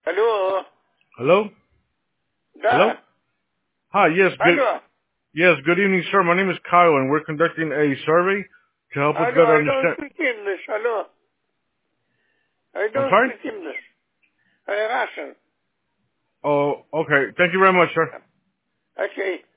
Hello? Hello? Hello? Da. Hi, Hello? good evening, sir. My name is Kyle, and we're conducting a survey to help us Hello, better I don't understand. speak English. Hello? I I'm don't sorry? speak English. I'm Russian. Oh, okay. Thank you very much, sir. Okay.